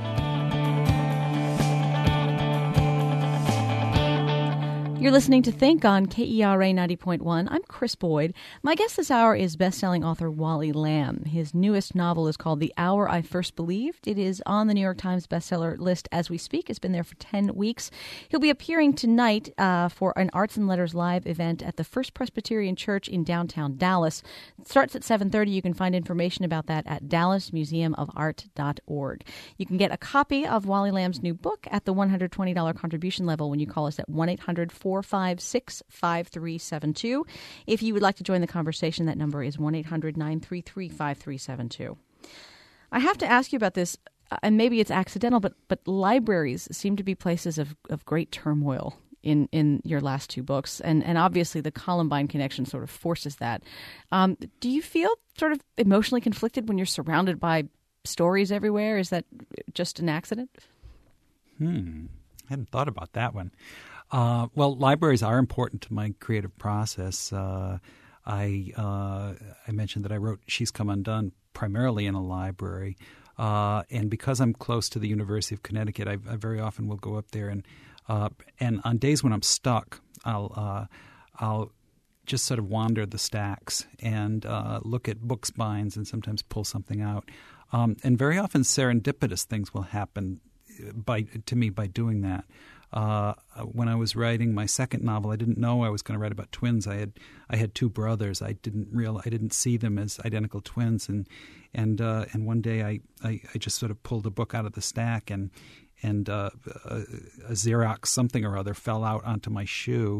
You're listening to Think on K E R A ninety point one. I'm Chris Boyd. My guest this hour is best-selling author Wally Lamb. His newest novel is called The Hour I First Believed. It is on the New York Times bestseller list as we speak. It's been there for ten weeks. He'll be appearing tonight uh, for an Arts and Letters Live event at the First Presbyterian Church in downtown Dallas. It starts at seven thirty. You can find information about that at dallas museum of art dot org. You can get a copy of Wally Lamb's new book at the one hundred twenty dollars contribution level when you call us at one eight hundred, four five six, five three seven two. If you would like to join the conversation, that number is one eight hundred, nine three three, five three seven two. I have to ask you about this, and maybe it's accidental, but but libraries seem to be places of, of great turmoil in, in your last two books, and, and obviously the Columbine connection sort of forces that. Um, do you feel sort of emotionally conflicted when you're surrounded by stories everywhere? Is that just an accident? Hmm. I hadn't thought about that one. Uh, well, libraries are important to my creative process. Uh, I uh, I mentioned that I wrote She's Come Undone primarily in a library. Uh, and because I'm close to the University of Connecticut, I, I very often will go up there. And uh, and on days when I'm stuck, I'll uh, I'll just sort of wander the stacks and uh, look at book spines and sometimes pull something out. Um, and very often serendipitous things will happen by to me by doing that. Uh, when I was writing my second novel, I didn't know I was going to write about twins. I had I had two brothers. I didn't real I didn't see them as identical twins, and and uh, and one day I, I, I just sort of pulled a book out of the stack, and and uh, a, a Xerox something or other fell out onto my shoe,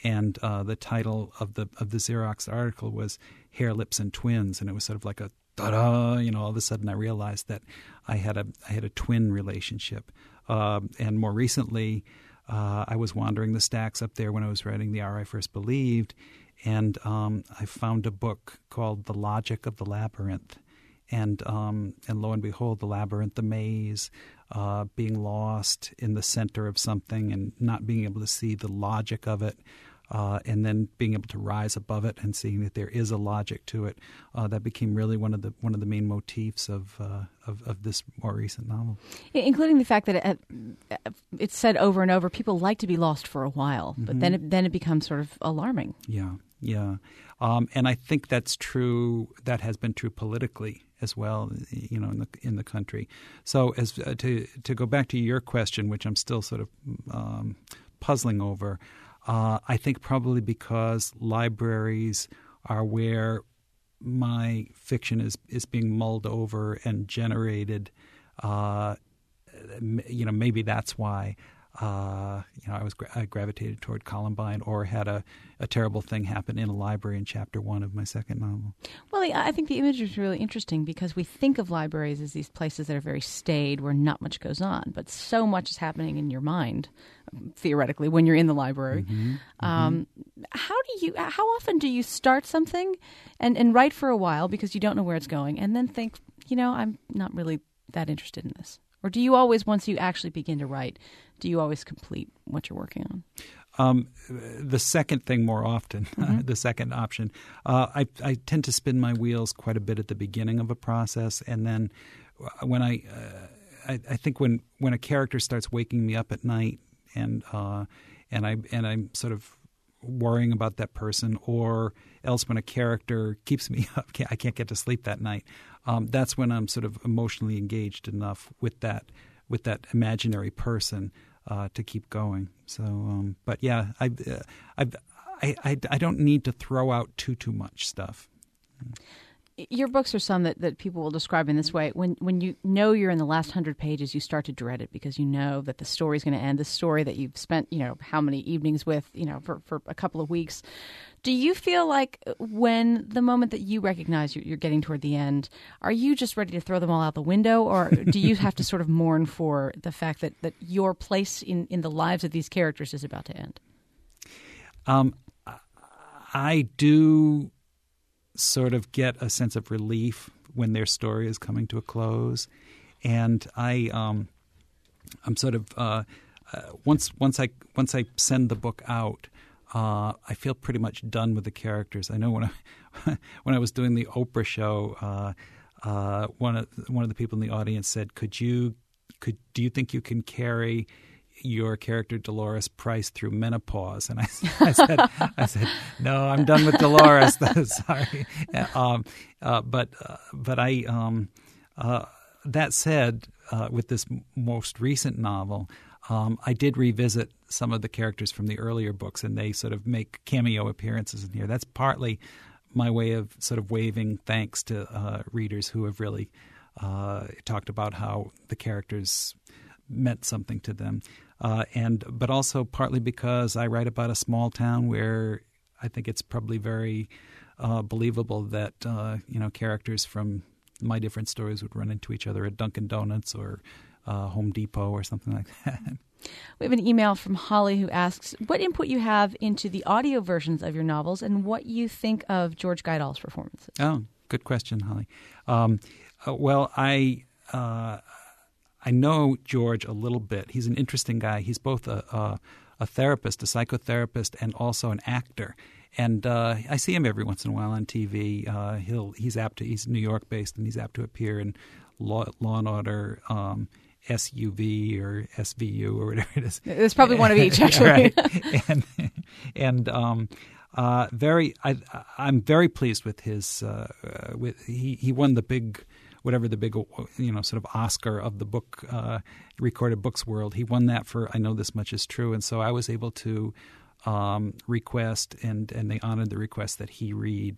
and uh, the title of the of the Xerox article was Hair, Lips, and Twins, and it was sort of like a ta-da, you know, all of a sudden I realized that I had a I had a twin relationship. Uh, and more recently, uh, I was wandering the stacks up there when I was writing The Hour I First Believed, and um, I found a book called The Logic of the Labyrinth. And um, and lo and behold, the labyrinth, the maze, uh, being lost in the center of something and not being able to see the logic of it, uh, and then being able to rise above it and seeing that there is a logic to it. Uh, that became really one of the one of the main motifs of uh, of, of this more recent novel, including the fact that it, it's said over and over. People like to be lost for a while, but mm-hmm. then it, then it becomes sort of alarming. Yeah, yeah, um, and I think that's true. That has been true politically as well, you know, in the in the country. So, as uh, to to go back to your question, which I'm still sort of um, puzzling over, uh, I think probably because libraries are where my fiction is is being mulled over and generated. Uh, you know, maybe that's why. Uh, you know, I was I gravitated toward Columbine, or had a, a terrible thing happen in a library in chapter one of my second novel. Well, I think the image is really interesting because we think of libraries as these places that are very staid, where not much goes on, but so much is happening in your mind, theoretically, when you're in the library. Mm-hmm, um, mm-hmm. How do you? How often do you start something and, and write for a while because you don't know where it's going, and then think, you know, I'm not really that interested in this? Or do you always, once you actually begin to write, do you always complete what you're working on? Um, the second thing more often, mm-hmm. the second option. Uh, I, I tend to spin my wheels quite a bit at the beginning of a process, and then when I, uh, I, I think when, when a character starts waking me up at night, and uh, and I and I'm sort of worrying about that person, or else when a character keeps me up, I can't get to sleep that night. Um, that's when I'm sort of emotionally engaged enough with that with that imaginary person uh, to keep going. So, um, but yeah, I, uh, I, I, I don't need to throw out too too much stuff. Your books are some that, that people will describe in this way. When when you know you're in the last hundred pages, you start to dread it because you know that the story's going to end. The story that you've spent, you know, how many evenings with, you know, for, for a couple of weeks. Do you feel like when the moment that you recognize you're, you're getting toward the end, are you just ready to throw them all out the window, or do you have to sort of mourn for the fact that, that your place in, in the lives of these characters is about to end? Um, I do sort of get a sense of relief when their story is coming to a close, and I, um, I'm sort of uh, uh, once once I once I send the book out, uh, I feel pretty much done with the characters. I know when I when I was doing the Oprah show, uh, uh, one of one of the people in the audience said, "Could you could do you think you can carry your character Dolores Price through menopause?" And I, I said, "I said no, I'm done with Dolores. Sorry." Um, uh, but uh, but I um, uh, that said, uh, with this most recent novel, um, I did revisit some of the characters from the earlier books, and they sort of make cameo appearances in here. That's partly my way of sort of waving thanks to uh, readers who have really uh, talked about how the characters meant something to them. Uh, and but also partly because I write about a small town where I think it's probably very uh, believable that uh, you know characters from my different stories would run into each other at Dunkin' Donuts or uh, Home Depot or something like that. We have an email from Holly who asks what input you have into the audio versions of your novels and what you think of George Guidall's performances. Oh, good question, Holly. Um, uh, well, I. Uh, I know George a little bit. He's an interesting guy. He's both a, a, a therapist, a psychotherapist, and also an actor. And uh, I see him every once in a while on T V. Uh, he'll he's apt to he's New York based, and he's apt to appear in Law, Law and Order, um, S U V or S V U or whatever it is. There's probably one of each, actually. Right. And and um, uh, very, I, I'm very pleased with his. Uh, with he he won the big. Whatever the big, you know, sort of Oscar of the book, uh, recorded books world, he won that for I Know This Much Is True. And so I was able to um, request, and, and they honored the request that he read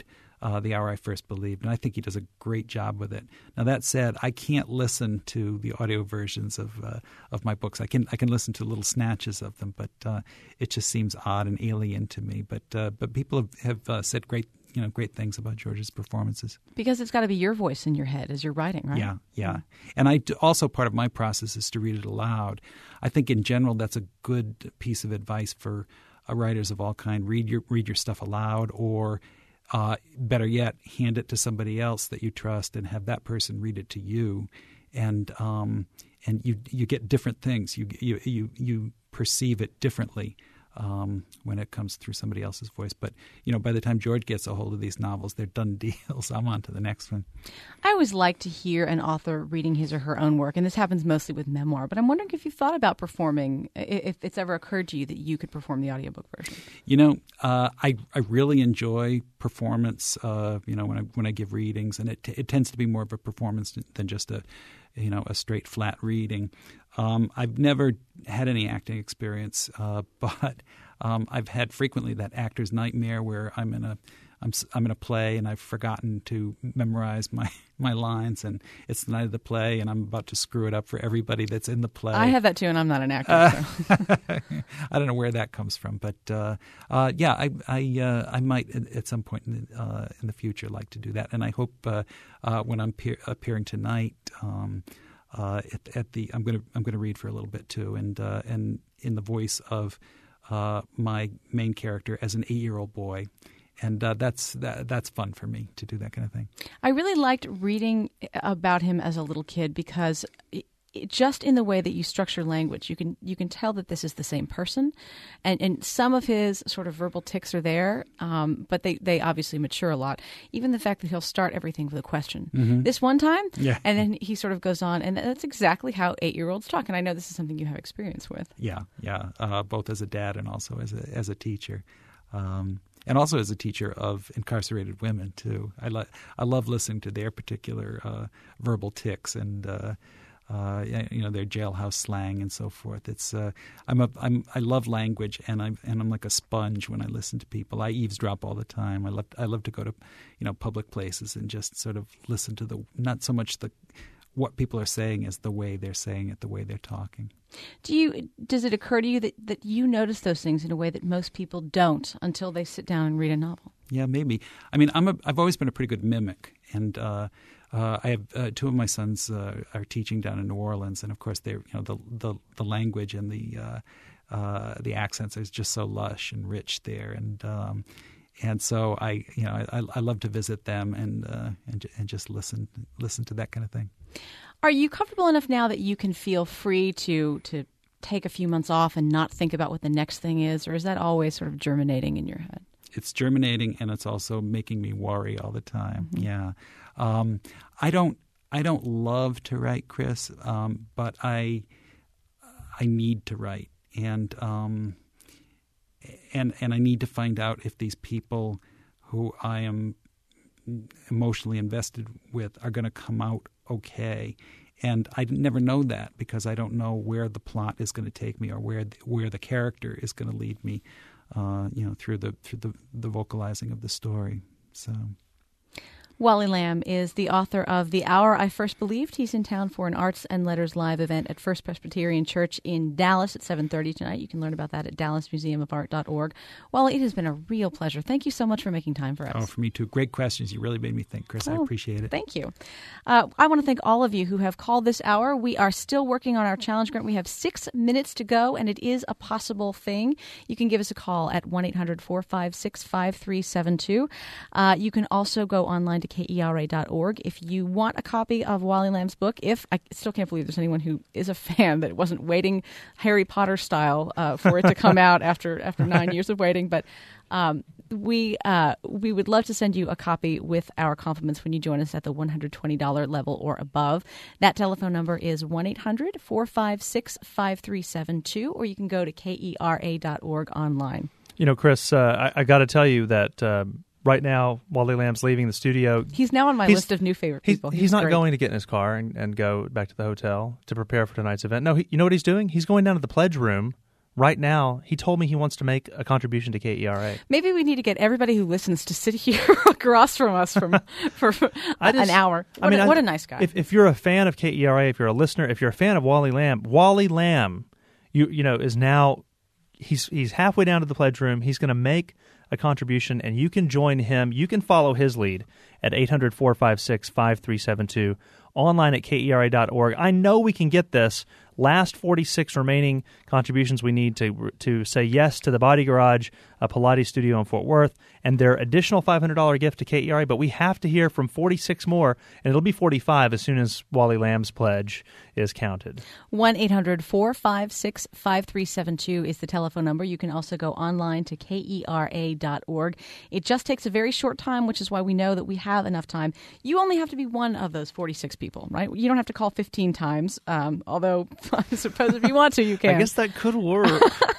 uh, The Hour I First Believed, and I think he does a great job with it. Now, that said, I can't listen to the audio versions of uh, of my books. I can I can listen to little snatches of them, but uh, it just seems odd and alien to me. But uh, but people have, have uh, said great you know great things about George's performances. Because it's got to be your voice in your head as you're writing, right? Yeah, yeah. And I do, also part of my process is to read it aloud. I think in general that's a good piece of advice for uh, writers of all kind. Read your read your stuff aloud, or uh, better yet, hand it to somebody else that you trust and have that person read it to you, and um, and you you get different things. You you you you perceive it differently um, when it comes through somebody else's voice. But, you know, by the time George gets a hold of these novels, they're done deals. I'm on to the next one. I always like to hear an author reading his or her own work, and this happens mostly with memoir. But I'm wondering if you've thought about performing, if it's ever occurred to you that you could perform the audiobook version. You know, uh, I I really enjoy performance. Uh, you know, when I when I give readings, and it it tends to be more of a performance than just a you know a straight flat reading. Um, I've never had any acting experience, uh, but um, I've had frequently that actor's nightmare where I'm in a I'm I'm in a play and I've forgotten to memorize my, my lines, and it's the night of the play and I'm about to screw it up for everybody that's in the play. I have that too, and I'm not an actor. Uh, so. I don't know where that comes from, but uh, uh, yeah, I I, uh, I might at some point in the, uh, in the future like to do that, and I hope uh, uh, when I'm pe- appearing tonight. Um, Uh, at, at the I'm going to I'm going to read for a little bit too, and uh, and in the voice of uh, my main character as an eight-year-old boy, and uh, that's that, that's fun for me to do that kind of thing. I really liked reading about him as a little kid because it, it, just in the way that you structure language, you can you can tell that this is the same person, and and some of his sort of verbal tics are there, um, but they, they obviously mature a lot. Even the fact that he'll start everything with a question. Mm-hmm. This one time, yeah. and then he sort of goes on, and that's exactly how eight-year-olds talk. And I know this is something you have experience with. Yeah, yeah, uh, both as a dad and also as a as a teacher. Um, And also as a teacher of incarcerated women too. I lo- I love listening to their particular uh, verbal tics and uh, uh, you know their jailhouse slang and so forth. It's uh, I'm a I'm I love language, and I and I'm like a sponge when I listen to people. I eavesdrop all the time. I love I love to go to you know public places and just sort of listen to the not so much the what people are saying as the way they're saying it, the way they're talking. Do you? Does it occur to you that, that you notice those things in a way that most people don't until they sit down and read a novel? Yeah, maybe. I mean, I'm a, I've always been a pretty good mimic, and uh, uh, I have uh, two of my sons uh, are teaching down in New Orleans, and of course, they're you know the the, the language and the uh, uh, the accents is just so lush and rich there, and um, and so I you know I, I love to visit them and uh, and and just listen listen to that kind of thing. Are you comfortable enough now that you can feel free to to take a few months off and not think about what the next thing is, or is that always sort of germinating in your head? It's germinating, and it's also making me worry all the time. Mm-hmm. Yeah, um, I don't I don't love to write, Chris, um, but I I need to write, and um, and and I need to find out if these people who I am emotionally invested with are going to come out okay. And I never know that because I don't know where the plot is going to take me or where the, where the character is going to lead me, uh, you know, through the through the, the vocalizing of the story. So. Wally Lamb is the author of The Hour I First Believed. He's in town for an Arts and Letters Live event at First Presbyterian Church in Dallas at seven thirty tonight. You can learn about that at dallas museum of art dot org. Wally, it has been a real pleasure. Thank you so much for making time for us. Oh, for me too. Great questions. You really made me think, Chris. Oh, I appreciate it. Thank you. Uh, I want to thank all of you who have called this hour. We are still working on our challenge grant. We have six minutes to go, and it is a possible thing. You can give us a call at one eight hundred four five six five three seven two. Uh, you can also go online to K E R A dot org if you want a copy of Wally Lamb's book. If I still can't believe there's anyone who is a fan that wasn't waiting Harry Potter style uh, for it to come out after after nine years of waiting. But um, we uh, we would love to send you a copy with our compliments when you join us at the one hundred twenty dollars level or above. That telephone number is one eight hundred four five six five three seven two, or you can go to K E R A dot org online. You know, Chris, uh, I, I got to tell you that um, right now, Wally Lamb's leaving the studio. He's now on my he's, list of new favorite he's, people. He's, he's not great. going to get in his car and, and go back to the hotel to prepare for tonight's event. No, he, you know what he's doing? He's going down to the pledge room right now, he told me he wants to make a contribution to K E R A. Maybe we need to get everybody who listens to sit here across from us from, for I just, an hour. What, I mean, a, I, what a nice guy. If, if you're a fan of K E R A, if you're a listener, if you're a fan of Wally Lamb, Wally Lamb, you you know, is now, he's he's halfway down to the pledge room. He's going to make a contribution, and you can join him. You can follow his lead at eight hundred, four five six, five three seven two, online at K E R A dot org. I know we can get this. Last forty-six remaining contributions we need to to say yes to the Body Garage, a Pilates studio in Fort Worth, and their additional five hundred dollars gift to K E R A, but we have to hear from forty-six more, and it'll be forty-five as soon as Wally Lamb's pledge is counted. one eight hundred, four five six, five three seven two is the telephone number. You can also go online to K E R A dot org. It just takes a very short time, which is why we know that we have enough time. You only have to be one of those forty-six people, right? You don't have to call fifteen times, um, although I suppose if you want to, you can. I guess that could work.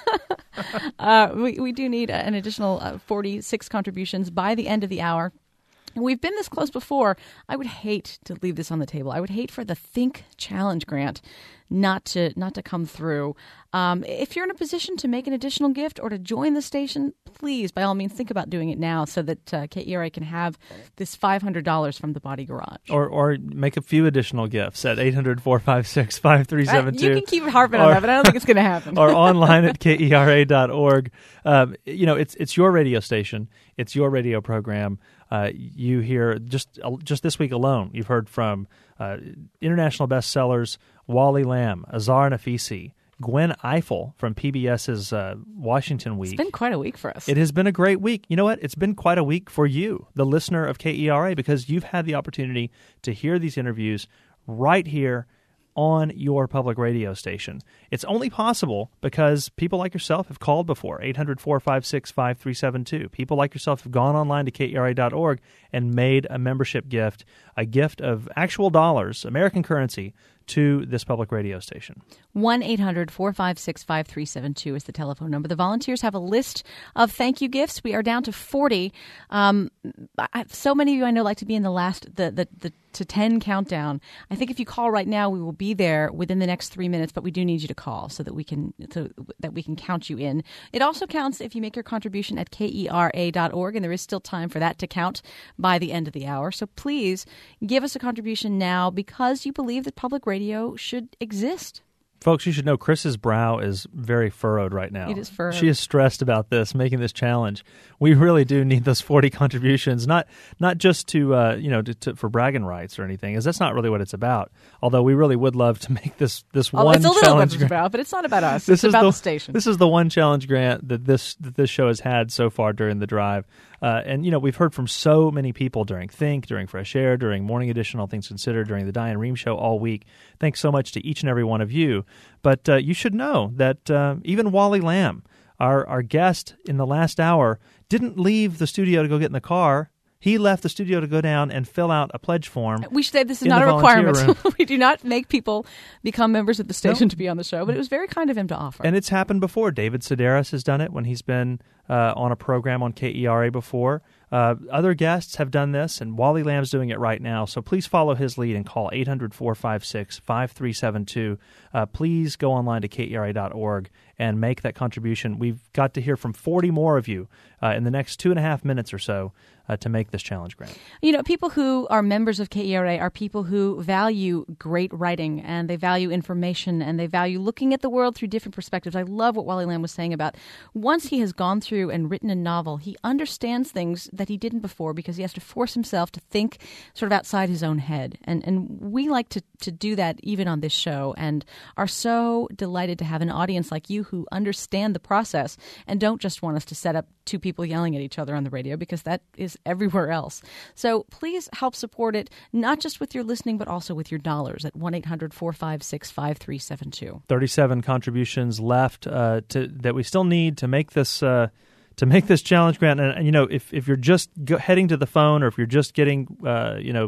uh, we, we do need an additional uh, forty-six contributions by the end of the hour. We've been this close before. I would hate to leave this on the table. I would hate for the Think Challenge grant not to not to come through. Um, if you're in a position to make an additional gift or to join the station, please, by all means, think about doing it now so that uh, K E R A can have this five hundred dollars from the Body Garage. Or or make a few additional gifts at eight hundred, four five six, five three seven two. Uh, you can keep harping on that, but I don't think it's going to happen. Or online at K E R A dot org. Um, you know, it's it's your radio station. It's your radio program. Uh, you hear just just this week alone, you've heard from uh, international bestsellers Wally Lamb, Azar Nafisi, Gwen Eiffel from PBS's uh, Washington Week. It's been quite a week for us. It has been a great week. You know what? It's been quite a week for you, the listener of K E R A, because you've had the opportunity to hear these interviews right here on your public radio station. It's only possible because people like yourself have called before, eight hundred, four five six, five three seven two. People like yourself have gone online to K E R A dot org and made a membership gift, a gift of actual dollars, American currency, to this public radio station. one eight hundred, four five six, five three seven two is the telephone number. The volunteers have a list of thank you gifts. We are down to forty. Um, I, so many of you I know like to be in the last, the, the, the to ten countdown. I think if you call right now, we will be there within the next three minutes, but we do need you to call so that we can so that we can count you in. It also counts if you make your contribution at K E R A dot org, and there is still time for that to count by the end of the hour. So please give us a contribution now because you believe that public radio should exist. Folks, you should know Chris's brow is very furrowed right now. It is furrowed. She is stressed about this, making this challenge. We really do need those forty contributions, not not just to uh, you know to, to, for bragging rights or anything, because that's not really what it's about. Although we really would love to make this this oh, one it's a little challenge what it's about, but it's not about us. This it's about the, the station. This is the one challenge grant that this that this show has had so far during the drive. Uh, and, you know, we've heard from so many people during Think, during Fresh Air, during Morning Edition, All Things Considered, during the Diane Rehm Show all week. Thanks so much to each and every one of you. But uh, you should know that uh, even Wally Lamb, our, our guest in the last hour, didn't leave the studio to go get in the car. He left the studio to go down and fill out a pledge form. We should say this is not a requirement. We do not make people become members of the station no. to be on the show, but it was very kind of him to offer. And it's happened before. David Sedaris has done it when he's been uh, on a program on K E R A before. Uh, other guests have done this, and Wally Lamb's doing it right now. So please follow his lead and call eight hundred, four five six, five three seven two. Uh, please go online to K E R A dot org and make that contribution. We've got to hear from forty more of you uh, in the next two and a half minutes or so uh, to make this challenge grant. You know, people who are members of K E R A are people who value great writing, and they value information, and they value looking at the world through different perspectives. I love what Wally Lamb was saying about once he has gone through and written a novel, he understands things that he didn't before because he has to force himself to think sort of outside his own head. And and we like to, to do that even on this show and are so delighted to have an audience like you who understand the process and don't just want us to set up two people yelling at each other on the radio, because that is everywhere else. So please help support it, not just with your listening, but also with your dollars at one eight hundred, four five six, five three seven two. thirty-seven contributions left uh, to that we still need to make this uh, to make this challenge grant. And, and you know, if if you're just go- heading to the phone, or if you're just getting uh, you know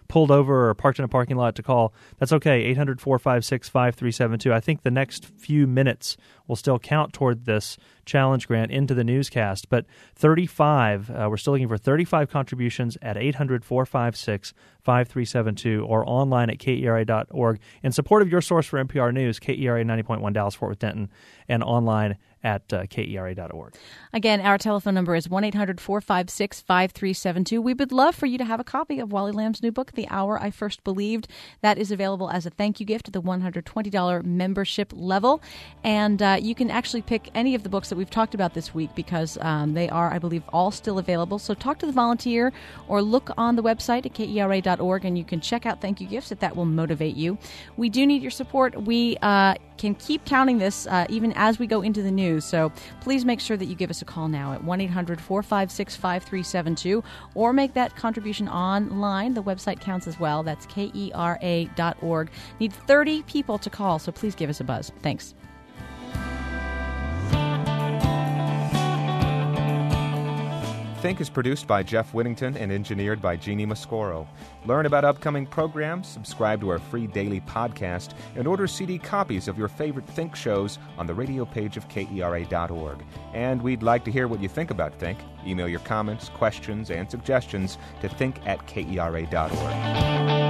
pulled over or parked in a parking lot to call, that's okay. eight hundred, four five six, five three seven two. I think the next few minutes will still count toward this challenge grant into the newscast. But thirty-five, uh, we're still looking for thirty-five contributions at eight hundred, four five six, five three seven two or online at K E R A dot org in support of your source for N P R News, K E R A ninety point one Dallas Fort Worth Denton, and online at uh, K E R A dot org. Again, our telephone number is one eight hundred, four five six, five three seven two. We would love for you to have a copy of Wally Lamb's new book, The Hour I First Believed. That is available as a thank you gift at the one hundred twenty dollars membership level. And uh, you can actually pick any of the books that we've talked about this week because um, they are, I believe, all still available. So talk to the volunteer or look on the website at K E R A dot org and you can check out thank you gifts if that will motivate you. We do need your support. We uh, can keep counting this uh, even as we go into the news. So please make sure that you give us a call now at one eight hundred, four five six, five three seven two or make that contribution online. The website counts as well. That's K E R A dot org. Need thirty people to call, so please give us a buzz. Thanks. Think is produced by Jeff Whittington and engineered by Jeannie Mascoro. Learn about upcoming programs, subscribe to our free daily podcast, and order C D copies of your favorite Think shows on the radio page of K E R A dot org. And we'd like to hear what you think about Think. Email your comments, questions, and suggestions to think at K E R A dot org.